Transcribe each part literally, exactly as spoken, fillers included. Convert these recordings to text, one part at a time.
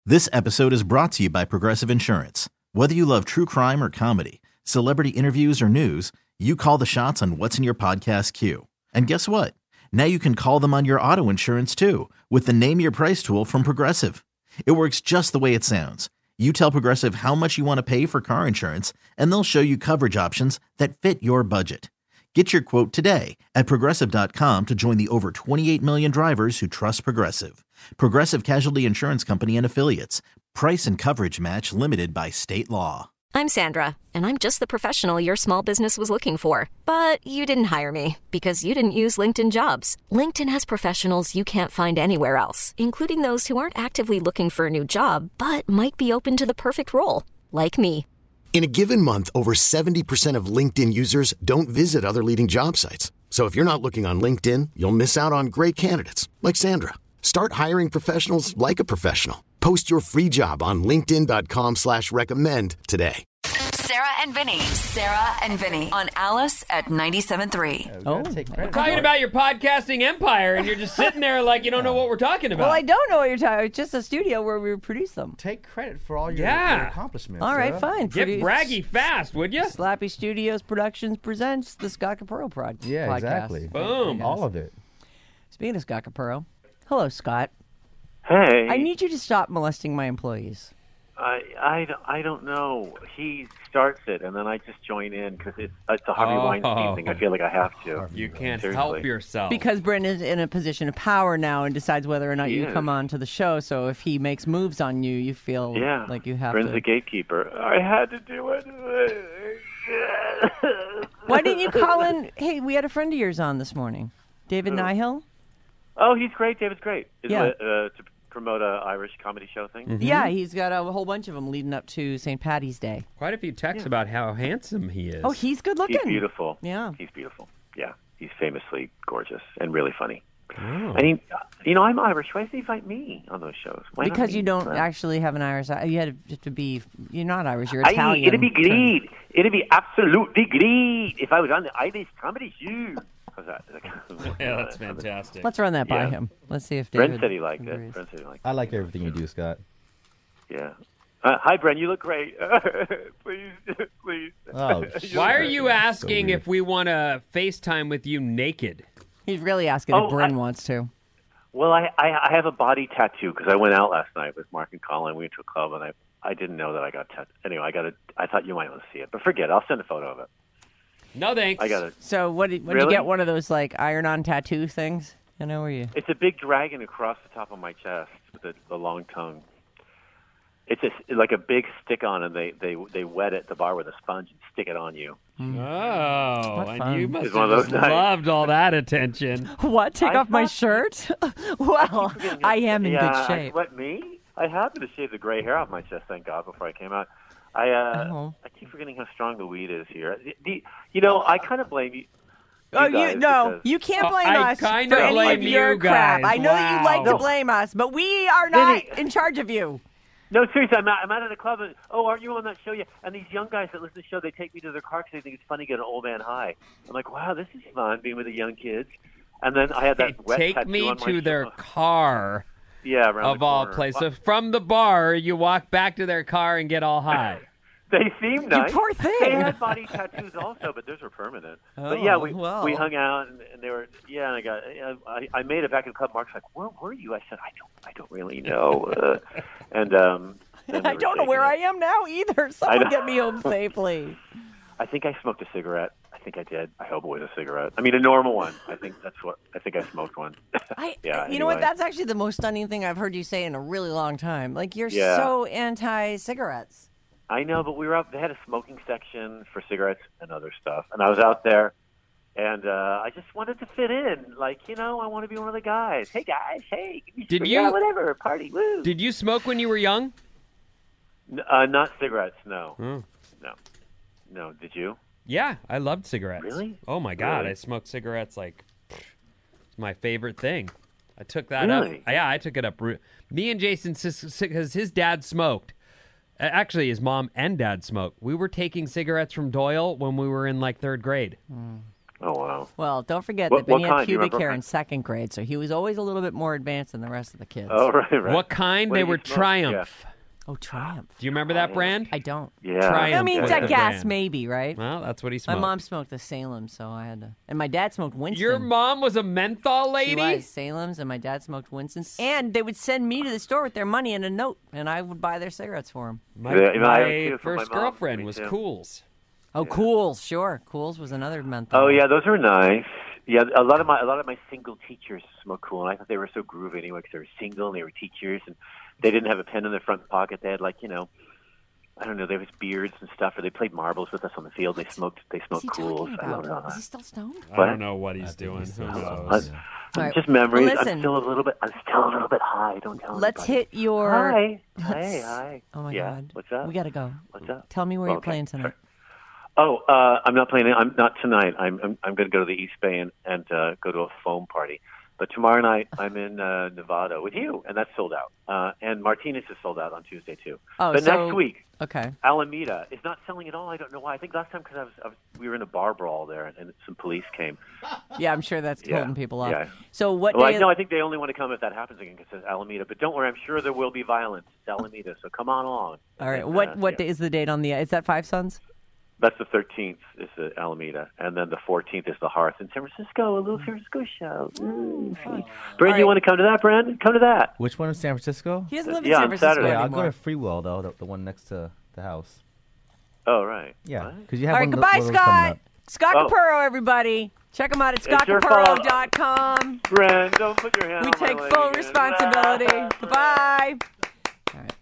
This episode is brought to you by Progressive Insurance. Whether you love true crime or comedy, celebrity interviews or news, you call the shots on what's in your podcast queue. And guess what? Now you can call them on your auto insurance too with the Name Your Price tool from Progressive. It works just the way it sounds. You tell Progressive how much you want to pay for car insurance, and they'll show you coverage options that fit your budget. Get your quote today at Progressive dot com to join the over twenty-eight million drivers who trust Progressive. Progressive Casualty Insurance Company and Affiliates. Price and coverage match limited by state law. I'm Sandra, and I'm just the professional your small business was looking for. But you didn't hire me because you didn't use LinkedIn Jobs. LinkedIn has professionals you can't find anywhere else, including those who aren't actively looking for a new job, but might be open to the perfect role, like me. In a given month, over seventy percent of LinkedIn users don't visit other leading job sites. So if you're not looking on LinkedIn, you'll miss out on great candidates like Sandra. Start hiring professionals like a professional. Post your free job on linkedin dot com slash recommend today. Sarah and Vinny. Sarah and Vinny on Alice at ninety-seven point three. Oh, We're talking about your podcasting empire, and you're just sitting there like you don't know what we're talking about. well, I don't know what you're talking about. It's just a studio where we produce them. Take credit for all your, Yeah. your accomplishments. All right, Sarah. fine. Get Produ- braggy fast, would you? Slappy Studios Productions presents the Scott Capurro Prod- Yeah, podcast. exactly. Boom. All of it. Speaking of Scott Capurro, hello, Scott. Hey. I need you to stop molesting my employees. I, I, I don't know. He starts it, and then I just join in because it's, it's a Harvey Oh. Weinstein thing. I feel like I have to. You can't Seriously. help yourself. Because Brendan's in a position of power now and decides whether or not He you is. come on to the show. So if he makes moves on you, you feel Yeah. like you have Brenn's to. the gatekeeper. I had to do it. Why didn't you call in? Hey, we had a friend of yours on this morning, David Who? Nihill. Oh, he's great. David's great. Is Yeah. it uh, to promote a Irish comedy show thing? Mm-hmm. Yeah, he's got a whole bunch of them leading up to Saint Patty's Day. Quite a few texts about how handsome he is. Oh, he's good looking. He's beautiful. Yeah. He's beautiful. Yeah. He's famously gorgeous and really funny. Oh. I mean, you know, I'm Irish. Why does he invite me on those shows? Why not Because me? you don't Well, actually have an Irish. You had to be. You're not Irish. You're Aye, Italian. it'd be great. It'd be absolutely great if I was on the Irish comedy show. How's that? Yeah, that's fantastic. Let's run that by Yeah. him. Let's see if David. Brent said he liked agrees. it. Brent said he liked I like everything you do, Scott. it. Yeah. Uh, hi, Brent. You look great. please, please. Oh, Why are you asking weird. if we want to FaceTime with you naked? He's really asking Oh, if Bryn I- wants to. Well, I, I I have a body tattoo because I went out last night with Mark and Colin. We went to a club, and I I didn't know that I got tattooed. Anyway, I got it. I thought you might want to see it, but forget it. I'll send a photo of it. No thanks. I got it. So what? Did, when Really? you get one of those like iron-on tattoo things? You know where you? It's a big dragon across the top of my chest with a, the long tongue. It's a, like a big stick-on, and they, they, they wet it at the bar with a sponge and stick it on you. Oh, What and fun. you must It's have one of just those nights. loved all that attention. What? Take I off my thought- shirt? Well, I am in yeah, good shape. I, what, me? I happened to shave the gray hair off my chest, thank God, before I came out. I uh, Oh. I keep forgetting how strong the weed is here. The, the, you know, I kind of blame you. Oh, you guys you no, because- you can't Oh, blame I us kinda for any blame of your you crap. guys. I know you like to Wow. blame us, but we are not Vinny. in charge of you. No, seriously, I'm out, I'm out at a club, and, oh, aren't you on that show yet? And these young guys that listen to the show, they take me to their car because they think it's funny to get an old man high. I'm like, wow, this is fun, being with the young kids. And then I had that Hey, wet take tattoo me on my to their shoulder. car, Yeah, around of the all corner. places. So from the bar, you walk back to their car and get all high. They seem nice. poor thing. They had body tattoos also, but those were permanent. Oh, but yeah, we well. we hung out and, and they were yeah. And I got I, I made it back in the club. Mark's like, where were you? I said, I don't I don't really know. Uh, and um, then they I were don't know where I taking am now either. I Someone know. get me home safely. it. I think I smoked a cigarette. I think I did. I hope it was a cigarette. I mean, a normal one. I think that's what I think I smoked one. I, Yeah, you know what? anyway. That's actually the most stunning thing I've heard you say in a really long time. Like you're Yeah. so anti-cigarettes. I know, but we were out. They had a smoking section for cigarettes and other stuff, and I was out there, and uh, I just wanted to fit in. Like, you know, I want to be one of the guys. Hey guys, hey, give me Did some- you- yeah, whatever party? Woo. Did you smoke when you were young? N- uh, not cigarettes. No, Hmm. no, no. Did you? Yeah, I loved cigarettes. Really? Oh my God, Really? I smoked cigarettes like it's my favorite thing. I took that Really? up. Yeah, I took it up. ru- Me and Jason, because his dad smoked. A- Actually, his mom and dad smoked. We were taking cigarettes from Doyle when we were in like third grade. Oh, wow. Well, don't forget What- that what Vinny had kind? Do you pubic remember hair what in kind? second grade, so he was always a little bit more advanced than the rest of the kids. Oh, right, right. What kind? What They did you were smoke? Triumph. Oh, Triumph. Do you remember that brand? I don't. Yeah. Triumph I mean, was I the guess brand. maybe, right? Well, that's what he My smoked. mom smoked the Salem, so I had to. And my dad smoked Winston. Your mom was a menthol lady? She was Salem's, and my dad smoked Winston's. And they would send me to the store with their money and a note, and I would buy their cigarettes for them. My, Yeah, you know, I my had two from first my mom. girlfriend Me was too. Cools. Oh, Cools, sure. Cools was another menthol. Oh, yeah, those were nice. Yeah, a lot of my a lot of my single teachers smoked cool, and I thought they were so groovy anyway because they were single and they were teachers, and they didn't have a pen in their front pocket. They had like you know, I don't know, there was beards and stuff, or they played marbles with us on the field. They smoked they What's smoked he cools. talking I don't about? know. Is he still stoned? I What? don't know what he's doing. Who I, knows? All right. Just memories. Well, listen. I'm still a little bit. I'm still a little bit high. Don't tell Let's anybody. hit your. Hi. Let's- Hey, hi. Oh my yeah. God. What's up? We gotta go. What's up? Tell me where Well, you're okay. playing tonight. Oh, uh, I'm not playing it. I'm not tonight. I'm I'm, I'm going to go to the East Bay and, and uh, go to a foam party. But tomorrow night I'm in uh, Nevada with you, and that's sold out. Uh, and Martinez is sold out on Tuesday too. Oh, but so- next week, Okay. Alameda is not selling at all. I don't know why. I think last time because I was, I was we were in a bar brawl there, and, and some police came. Yeah, I'm sure that's Yeah, holding people up. yeah. So what Well, I, day? no, I think they only want to come if that happens again because it's Alameda. But don't worry, I'm sure there will be violence. It's Alameda, so come on along. All right. And, What uh, what yeah. day is the date on the? Is that Five Sons? That's the thirteenth is the Alameda, and then the fourteenth is the Hearth in San Francisco, a little San Francisco show. Mm, Brandon, right. you want to come to that, Brandon? Come to that. Which one in San Francisco? He doesn't live in Yeah, San on Francisco Saturday. Yeah, I'll anymore. go to Freewell though, the, the one next to the house. Oh, right. Yeah, What? because you have All right. one of Goodbye, the, one of those coming Scott. up. Scott Oh. Capurro, everybody. Check him out at scott It's your capurro fault. dot com. Brandon, don't put your hand We on my take leg full again. responsibility. Ah, Goodbye. All right.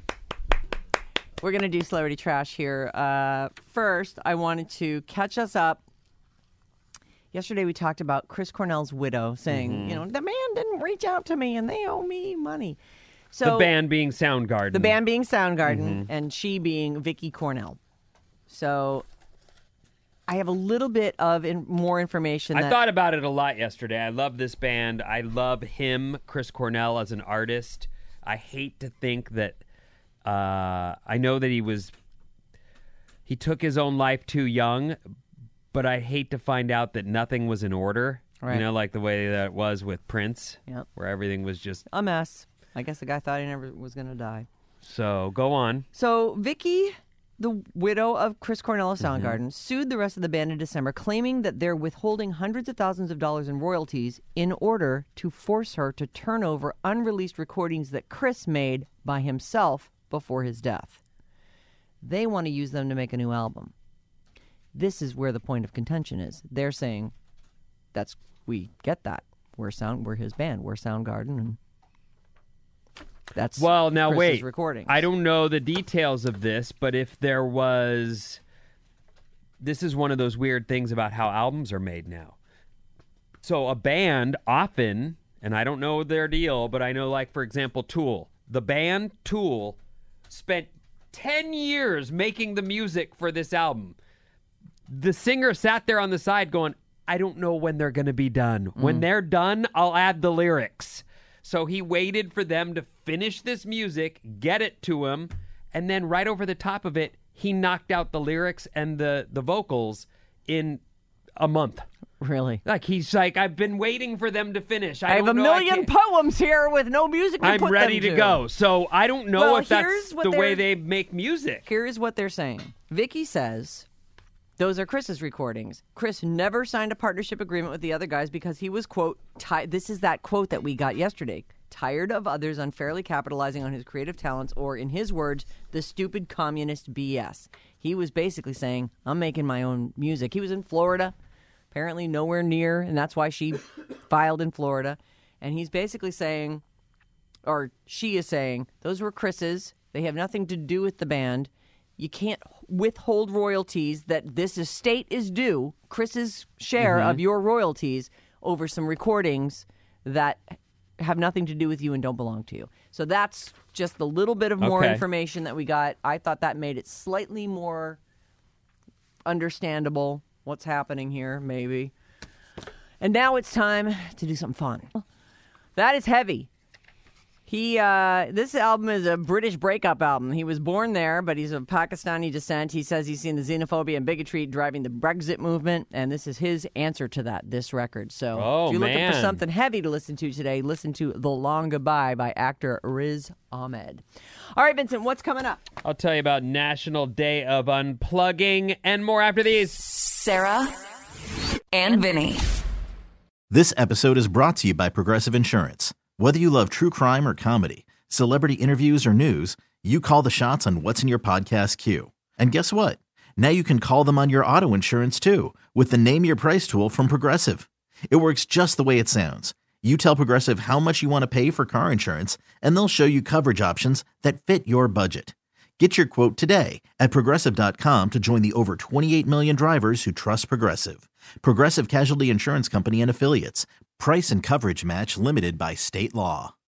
We're going to do celebrity trash here. Uh, first, I wanted to catch us up. Yesterday, we talked about Chris Cornell's widow saying, Mm-hmm. you know, the man didn't reach out to me and they owe me money. So The band being Soundgarden. the band being Soundgarden Mm-hmm. and she being Vicky Cornell. So I have a little bit of in, more information. I that, thought about it a lot yesterday. I love this band. I love him, Chris Cornell, as an artist. I hate to think that uh, I know that he was he took his own life too young, but I hate to find out that nothing was in order. Right. You know, like the way that it was with Prince, Yep. where everything was just a mess. I guess the guy thought he never was going to die. so. Go on. So Vicky, the widow of Chris Cornell of Soundgarden, sued the rest of the band in December, claiming that they're withholding hundreds of thousands of dollars in royalties in order to force her to turn over unreleased recordings that Chris made by himself before his death. They want to use them to make a new album. This is where the point of contention is. They're saying, "That's we get that. We're sound. We're his band. We're Soundgarden, and that's Well, now Chris's wait. recordings." I don't know the details of this, but if there was, this is one of those weird things about how albums are made now. So a band often, and I don't know their deal, but I know, like, for example, Tool. The band Tool spent ten years making the music for this album. The singer sat there on the side going, I don't know when they're going to be done. When they're done, I'll add the lyrics. So he waited for them to finish this music, get it to him, and then right over the top of it, he knocked out the lyrics and the, the vocals in a month. Really. Like, he's like, I've been waiting for them to finish. I, I have a don't know, I million can't- poems here with no music to I'm put ready them to go. So I don't know Well, if that's here's what the way they're- they make music. Here's what they're saying. Vicky says those are Chris's recordings. Chris never signed a partnership agreement with the other guys because he was, quote, ti- this is that quote that we got yesterday, tired of others unfairly capitalizing on his creative talents, or in his words, the stupid communist B S. He was basically saying, I'm making my own music. He was in Florida, apparently nowhere near, and that's why she filed in Florida. And he's basically saying, or she is saying, those were Chris's. They have nothing to do with the band. You can't withhold royalties that this estate is due, Chris's share Mm-hmm. of your royalties, over some recordings that have nothing to do with you and don't belong to you. So that's just the little bit of more Okay. information that we got. I thought that made it slightly more understandable what's happening here, maybe. And now it's time to do something fun. That is heavy. He uh, this album is a British breakup album. He was born there, but he's of Pakistani descent. He says he's seen the xenophobia and bigotry driving the Brexit movement, and this is his answer to that, this record. So Oh, if you're looking for man. something heavy to listen to today, listen to The Long Goodbye by actor Riz Ahmed. All right, Vincent, what's coming up? I'll tell you about National Day of Unplugging and more after these. Sarah and Vinny. This episode is brought to you by Progressive Insurance. Whether you love true crime or comedy, celebrity interviews or news, you call the shots on what's in your podcast queue. And guess what? Now you can call them on your auto insurance too with the Name Your Price tool from Progressive. It works just the way it sounds. You tell Progressive how much you want to pay for car insurance, and they'll show you coverage options that fit your budget. Get your quote today at Progressive dot com to join the over twenty-eight million drivers who trust Progressive. Progressive Casualty Insurance Company and Affiliates. Price and coverage match limited by state law.